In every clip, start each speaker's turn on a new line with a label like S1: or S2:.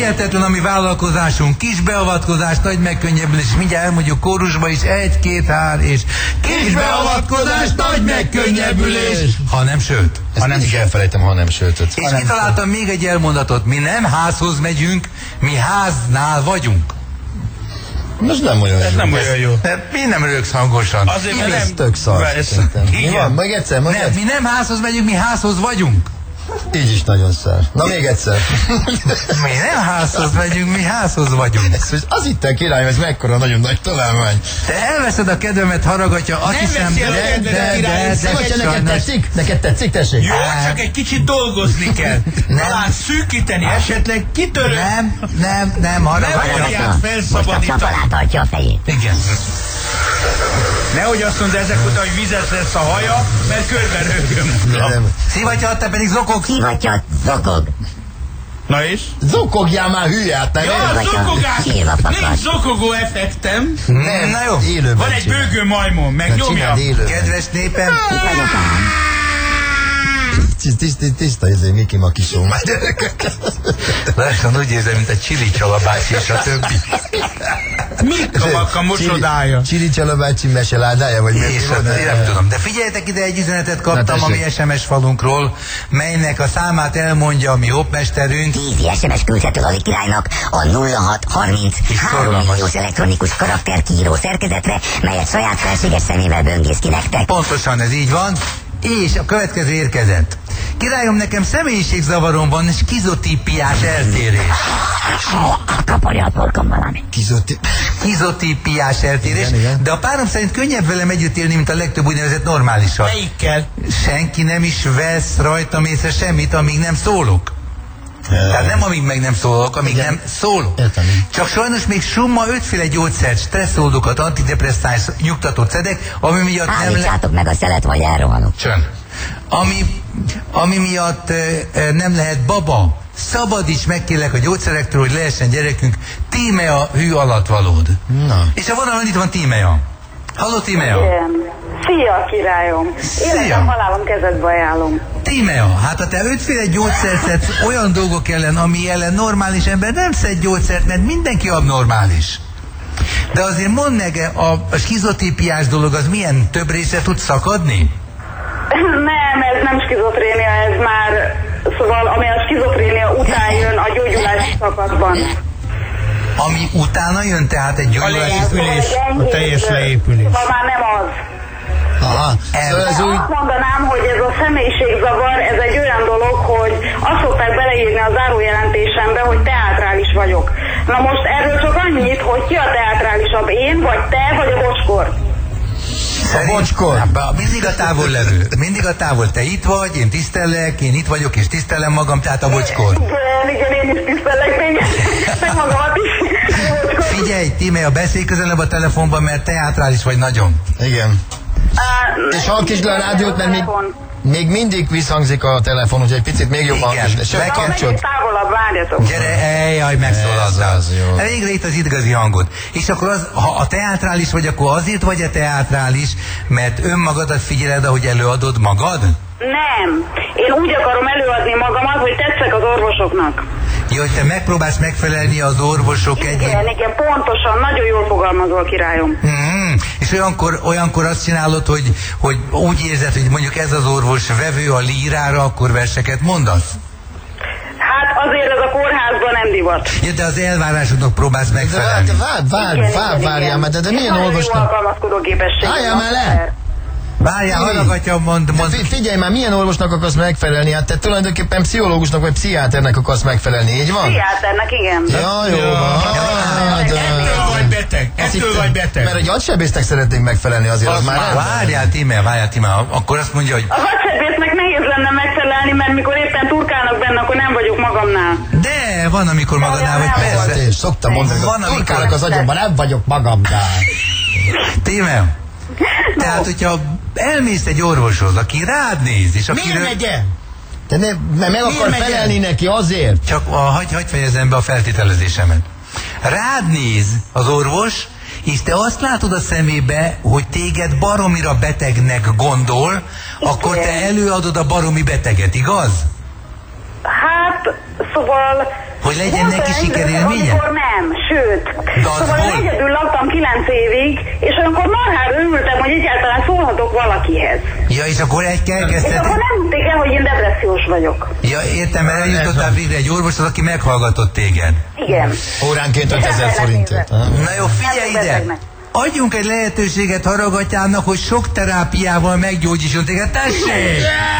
S1: hihetetlen a mi vállalkozásunk, kis beavatkozás, nagy megkönnyebbülés, mindjárt elmondjuk kórusba is, 1, 2, 3, és kis beavatkozás, nagy megkönnyebbülés. Ha nem sőt.
S2: Ezt mindig elfelejtem, ha nem sőtöt.
S1: És kitaláltam még egy elmondatot, mi nem házhoz megyünk, mi háznál vagyunk.
S2: Most nem olyan jó.
S3: Nem olyan jó.
S1: Mi nem rögsz hangosan?
S3: Azért, mert
S2: Ez
S3: nem...
S2: tök szar. Mi van? Még egyszer,
S1: Nem, mi nem házhoz megyünk, mi házhoz vagyunk.
S2: Így is nagyon szar. Na még egyszer.
S1: Mi nem házhoz megyünk, mi házhoz vagyunk.
S2: Az itt a királyom, ez mekkora nagyon nagy találmány.
S1: Te elveszed a kedvemet, haragatja, azt
S3: Nem
S1: hiszem,
S3: veszi el a kedvedet, királyom.
S2: Neked tetszik? Neked tetszik, tessék?
S3: Jó, csak egy kicsit dolgozni kell. Talán szűkíteni, esetleg kitörő.
S1: Nem, haragatja.
S3: Memóriát felszabadítani.
S4: Csapalát tartja a fejét.
S1: Igen.
S3: Nehogy azt mondod ezek után, hogy vizes lesz a haja, mert körben rögöm.
S1: Szivatja, te pedig zokogsz.
S4: Szivatja, zokog.
S3: Na és?
S2: Zokogjál már, hülye, hát nem
S3: Ja,
S2: érted?
S3: zokogás!
S4: Sírva fakad.
S3: Nincs zokogó effektem.
S2: Nem,
S1: Na jó.
S2: élőben
S3: Van egy
S2: csinál.
S3: bőgő majmom, megnyomja.
S2: Csináld élőben.
S1: Kedves népem,
S4: Itt vagyok ám.
S2: Tiszta, ez egy Miki Maki show.
S1: lassan úgy érzem, mint a Csili Csalabácsi és a többi.
S3: Mika mosodája.
S2: Csili Csalabácsi meseládája, vagy mi?
S1: És én nem tudom. De figyeljetek ide, egy üzenetet kaptam a mi SMS falunkról, melynek a számát elmondja a mi hoppmesterünk.
S4: 10 SMS küldhető Lali királynak a 0630 3 milliós elektronikus karakterkiíró szerkezetre, melyet saját felséges szemével böngész ki nektek.
S1: Pontosan ez így van. És a következő érkezett. Királyom, nekem személyiségzavarom van, és kizotípiás eltérés.
S4: Kaparja a torkom valami.
S1: Kizotípiás eltérés,
S2: Igen.
S1: de a párom szerint könnyebb velem együtt élni, mint a legtöbb úgynevezett normálisan.
S3: Melyikkel?
S1: Senki nem is vesz rajtam észre semmit, amíg nem szólok. Tehát nem amíg meg nem szólok, amíg nem szólok.
S2: Értem.
S1: Csak sajnos még summa 5 gyógyszert, stresszoldokat, antidepresszáns, nyugtatót szedek, ami miatt nem
S4: Állítsátok meg a szelet, vagy elrohanok.
S1: Csön. Ami miatt nem lehet baba. Szabadíts meg kérlek a gyógyszerektől, hogy lehessen gyerekünk. Tímea hű alatvalód.
S2: Na.
S1: És a vonalon itt van Tímea. Halló Tímea?
S5: Igen. Szia, királyom! Életem, halálom kezedbe ajánlom.
S1: Tímea, hát ha te 5 gyógyszert szedsz olyan dolgok ellen, ami ellen normális ember nem szed gyógyszert, mert mindenki abnormális. De azért mondd meg, a skizotípiás dolog az milyen, több része tud szakadni?
S5: Nem, ez nem skizofrénia, ez már... Szóval, ami a skizofrénia után jön a gyógyulási szakaszban.
S1: Ami utána jön, tehát egy
S3: A
S1: gyógyulási...
S3: leépülés, a teljes leépülés.
S5: Szóval már nem az.
S2: Aha. Szóval ez úgy...
S5: Azt mondanám, hogy ez a személyiségzavar, ez egy olyan dolog, hogy azt szokták beleírni a zárójelentésembe, hogy teátrális vagyok. Na most erről csak annyit, hogy ki a teátrálisabb, én, vagy te, vagy a bocskor.
S1: Szerint,
S2: bocskor.
S1: mindig a távol levő. Mindig a távol. Te itt vagy, én tisztellek, én itt vagyok és tisztelem magam, tehát a bocskor.
S5: Igen, én is tisztellek téged, meg magamat is.
S1: Figyelj, Tímea, beszélj közelebb a telefonban, mert teátrális vagy nagyon.
S2: Igen. És halkítsd le a rádiót, mert még mindig visszhangzik a telefon, úgyhogy egy picit még jobban halkítsd le.
S5: Menjünk távolabb, várjatok.
S1: Gyere, jaj, megszólaltál.
S2: Ez jó.
S1: Végre itt az igazi hangod. És akkor az, ha a teátrális vagy, akkor azért vagy a teátrális, mert önmagadat figyeled, ahogy előadod magad?
S5: Nem. Én úgy akarom előadni magamat, hogy tetszek az orvosoknak.
S1: Jó, hogy te megpróbálsz megfelelni az orvosok egyéb...
S5: Igen, pontosan. Nagyon jól fogalmazol, királyom.
S1: És olyankor azt csinálod, hogy úgy érzed, hogy mondjuk ez az orvos vevő a lírára, akkor verseket mondasz?
S5: Hát azért ez a kórházban nem divat.
S1: Ja, de az elvárásodnak próbálsz megfelelni.
S2: Várjál már, de milyen
S5: Nagyon
S2: orvosnak?
S5: jó alkalmazkodó képesség.
S2: Álljál már le!
S1: Várjál, hallgatja, mond.
S2: Figyelj már, milyen orvosnak akarsz megfelelni? Hát te tulajdonképpen pszichológusnak vagy pszichiáternek akarsz megfelelni, így van?
S5: Pszichiáternek, igen.
S2: Ja, jó van.
S3: Ettől vagy beteg, ettől vagy beteg.
S2: Mert egy agysebésznek szeretnénk megfelelni azért, az már nem.
S1: Várjál, Tímea, akkor azt mondja, hogy...
S5: A hadsegbésznek nehéz lenne megfelelni, mert mikor éppen turkálnak benne, akkor nem vagyok magamnál.
S1: De van, amikor magadnál vagy, persze.
S2: És szoktam mondani,
S1: Van,
S2: hogy
S1: amikor-
S2: turkálok az agyamban, nem vagyok magamnál.
S1: Tímea, tehát hogyha elmész egy orvoshoz, aki rád néz, és
S3: Miért
S1: akiről...
S3: megye?
S2: Te meg akar
S3: megy el?
S2: felelni neki azért.
S1: Csak hagyj fejezem be a feltételezésemet. Rád néz az orvos, és te azt látod a szemébe, hogy téged baromira betegnek gondol, akkor te előadod a baromi beteget, igaz?
S5: Hát, szóval
S1: Hogy legyen neki sikerélménye?
S5: Amikor nem, sőt. Szóval én egyedül laktam 9 évig, és olyankor marhára örültem, hogy egyáltalán szólhatok valakihez.
S1: Ja, és akkor
S5: És
S1: elkezdted...
S5: akkor nem hitték el, hogy én depressziós vagyok.
S1: Ja, értem, mert eljutottál végre egy orvoshoz, aki meghallgatott téged.
S5: Igen.
S2: Óránként 5000 forintért.
S1: Na jó, figyelj ide! Adjunk egy lehetőséget Haragatyának, hogy sok terápiával meggyógyítson téged. Tessék!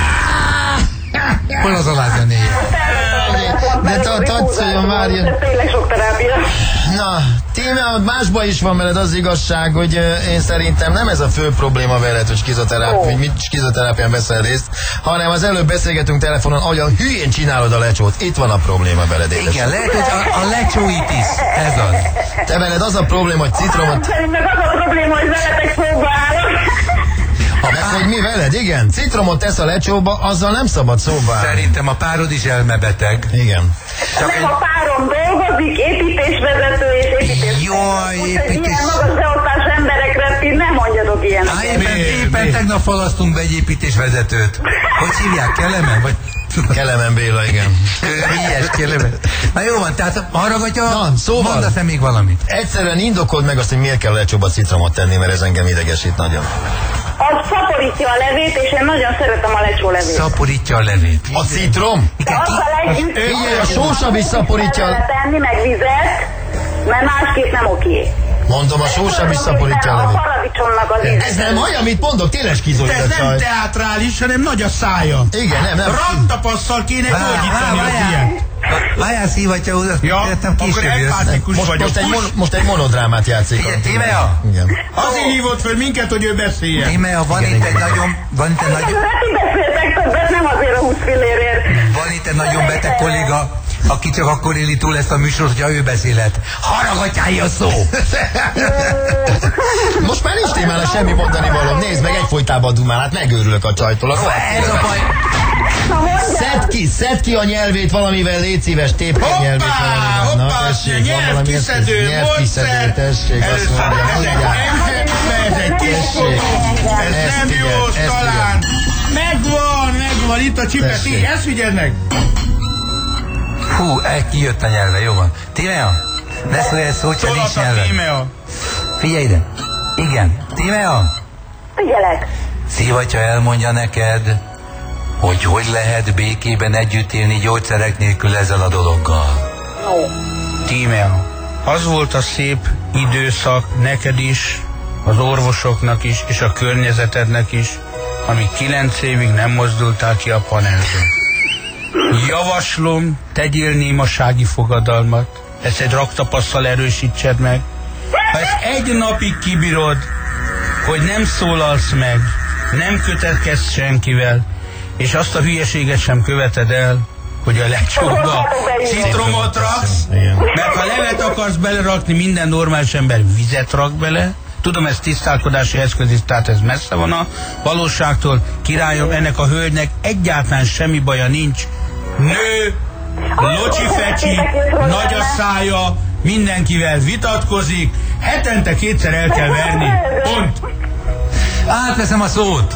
S1: Hol az alázenéje?
S2: De tatszoljon, várjon.
S5: Tényleg sok terápia.
S2: Na, Tíme, másban is van veled az igazság, hogy én szerintem nem ez a fő probléma veled, hogy skizoterápián veszel részt, hanem az előbb beszélgetünk telefonon, olyan hülyén csinálod a lecsót. Itt van a probléma veled, édesem.
S1: Igen, lehet, hogy a lecsóitis, ez az.
S2: Te veled az a probléma, hogy citromot...
S5: Szerintem az a probléma, hogy veletek szóba állok.
S2: Meg hogy mi veled? Igen. Citromot tesz a lecsóba, azzal nem szabad szóba állni.
S1: Szerintem a párod is elmebeteg.
S2: Igen.
S5: Nem, a párom dolgozik, építésvezető és építés.
S1: Jaj, építés.
S5: Ilyen magas beosztás emberekre, nem mondjatok ilyen.
S1: Éppen tegnap falasztunk be egy építésvezetőt. Hogy hívják? Kelemen? Vagy...
S2: Kelemen Béla, igen.
S1: Ilyes, Kelemen. Na jó van, tehát Haragaty,
S2: szóval,
S1: mondasz-e még valamit?
S2: Egyszerűen indokold meg azt, hogy miért kell a lecsóba citromot tenni, mert ez engem idegesít nagyon.
S5: Az szaporítja a levét, és én nagyon szeretem a lecsó levét.
S1: Szaporítja a levét.
S2: A citrom?
S5: De azzal együtt...
S2: Igen, a sósav is szaporítja.
S5: Tenni, meg vizet, mert másképp nem oké.
S2: Mondom, a sósav is szaporítja a levét.
S5: A paradicsomnak az íze.
S2: Ez nem olyan, amit mondok, tényleg skizoid
S3: Ez nem teátrális, hanem nagy a szája.
S2: Igen, nem.
S3: Raktapasszal kéne gyógyítani az ilyen.
S1: Várjál, szívatja oda.
S3: Ja, akkor empátikus vagyok.
S2: Most egy monodrámát játszik.
S1: Tímea?
S2: Igen.
S3: Azért hívott föl minket, hogy ő beszéljen.
S1: Tímea, van itt egy nagyon...
S5: Ti beszéltek többet, nem azért a 20 fillérért.
S1: Van itt egy nagyon beteg kolléga, aki csak akkor éli túl ezt a műsort, hogyha ő beszélhet. Haragatyáé a szó!
S2: Most már nincs témára semmi mondani való. Nézd meg, egyfolytában dumál, hát megőrülök a csajtól.
S1: Ez a baj.
S2: Szedd ki a nyelvét valamivel, légy szíves, tépd ki a nyelvét valamivel.
S3: Hoppá, nyelvkiszedő, módszer.
S2: Tessék, azt mondja, mondjál.
S3: Ez egy kis fotó. Ez nem jó, talán. Megvan, itt a csipeti. Ezt figyeld meg.
S1: Hú, kijött a nyelve, jó van. Tímea, ne szólj egy szót, csak nincs nyelve.
S3: Tímea.
S1: Figyelj ide. Igen, Tímea.
S5: Figyelek.
S1: Szívatya elmondja neked, hogy lehet békében együtt élni gyógyszerek nélkül ezzel a dologgal.
S3: Tímea, az volt a szép időszak neked is, az orvosoknak is, és a környezetednek is, amíg 9 évig nem mozdultál ki a panelből. Javaslom, tegyél némasági fogadalmat, ezt egy raktapasszal erősítsed meg. Ha ezt egy napig kibírod, hogy nem szólalsz meg, nem kötetkezz senkivel, és azt a hülyeséget sem követed el, hogy a lecsóba citromot raksz, mert ha levet akarsz belerakni, minden normális ember vizet rak bele. Tudom, ez tisztálkodási eszköz is, tehát ez messze van a valóságtól. Királyom, ennek a hölgynek egyáltalán semmi baja nincs. Nő, locsi fecsi, nagy a szája, mindenkivel vitatkozik, hetente 2-szer el kell verni. Pont.
S1: Átveszem a szót.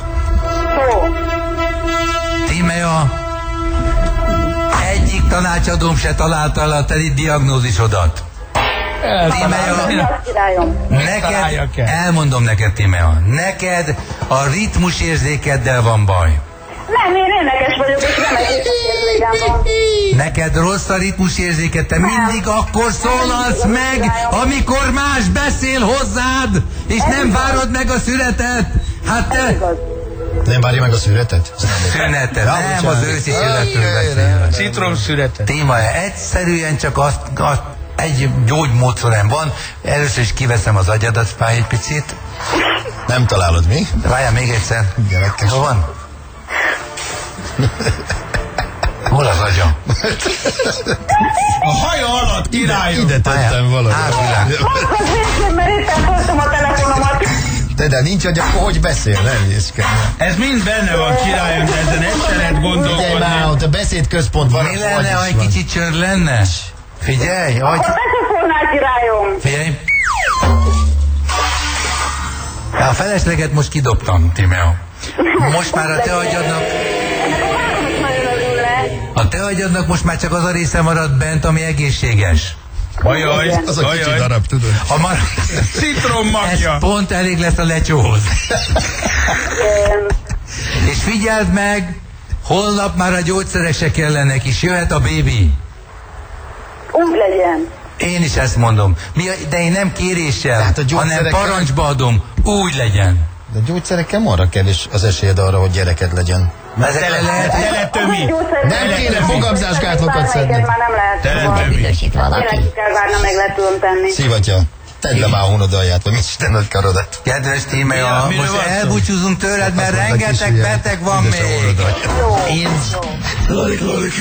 S1: Tímea, egyik tanácsadóm se találta el a te diagnózisodat. Tímea, neked, elmondom neked, Tímea, neked a ritmusérzékeddel van baj.
S5: Nem, én énekes vagyok, és nem egy ritmusérzékem van.
S1: Neked rossz a ritmusérzéked, te mindig akkor szólalsz meg, amikor más beszél hozzád, és nem várod meg a szünetet. Hát te...
S2: Nem várja meg a szünetet?
S1: Szünetet, nem az őszi születről beszél.
S3: Citromszünetet.
S1: Tímea, egyszerűen csak egy gyógymódszerem van. Először is kiveszem az agyadat, fáj egy picit.
S2: Nem találod, mi?
S1: De várjál még egyszer.
S2: Gyerekes.
S1: Hol van? Hol az agyam?
S3: A haja alatt, királyom.
S2: Ide tettem valamit.
S5: Most végül, mert éppen hoztam a telefonomat.
S2: De nincs agya, akkor hogy beszél? Nem nézkedj.
S3: Ez mind benne van, királyom, de ezen egy se lehet gondolkodni.
S2: Figyelj már, ott a beszédközpont van.
S1: Mi lenne, ha egy kicsit csörd lenne? Figyelj,
S5: Akkor beszélnál, királyom.
S1: Figyelj. A felesleget most kidobtam, Tímea. Most már a te agyadnak...
S5: Ennek a párom is nagyon örül le.
S1: A A te agyadnak most már csak az a része maradt bent, ami egészséges.
S3: Ajaj,
S2: Az a kicsi darab, tudod.
S1: A
S3: citrommagja.
S1: ez pont elég lesz a lecsóhoz. És figyeld meg, holnap már a gyógyszerek se kellenek is, jöhet a bébi.
S5: Úgy legyen.
S1: Én is ezt mondom. De én nem kéréssel,
S2: Tehát a
S1: hanem
S2: gyógyszerekkel...
S1: parancsba adom. Úgy legyen.
S2: De gyógyszerekkel marra kevés az esélyed arra, hogy gyereked legyen.
S1: Ezekre lehet...
S3: Teletömi.
S2: Nem kéne fogamzásgátlokat szedni.
S5: Már nem lehet.
S3: Teletömi.
S4: Büdösít valaki.
S5: Tényleg ki kell várnom, meg le tudom tenni.
S2: Szívatja, tedd le már a hónodalját, vagy mit is tenned karodat.
S1: Kedves Tímea,
S3: Ja, miről
S1: most
S3: van szó?
S1: elbúcsúzunk tőled, mert
S2: Azt mondta,
S1: rengeteg
S2: kis
S1: beteg van
S2: ügyes a
S1: még.
S2: hónodaj.
S5: Jó.
S2: Én...